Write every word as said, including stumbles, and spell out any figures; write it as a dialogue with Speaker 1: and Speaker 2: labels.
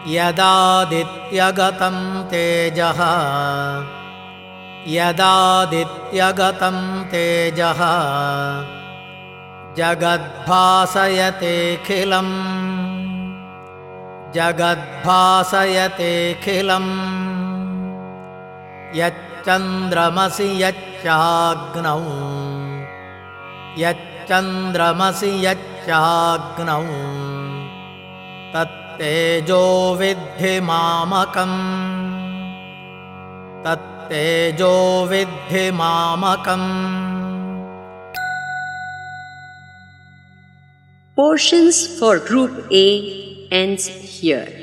Speaker 1: यदादित्यगतं तेजः यदादित्यगतं तेजः जगद्भासयतेऽखिलम् जगद्भासयतेऽखिलम् यच्चन्द्रमसि यच्चाग्नौ यच्चन्द्रमसि यच्चाग्नौ तत्तेजो विद्धि मामकम् तत्तेजो विद्धि मामकम्.
Speaker 2: Portions for Group A ends here.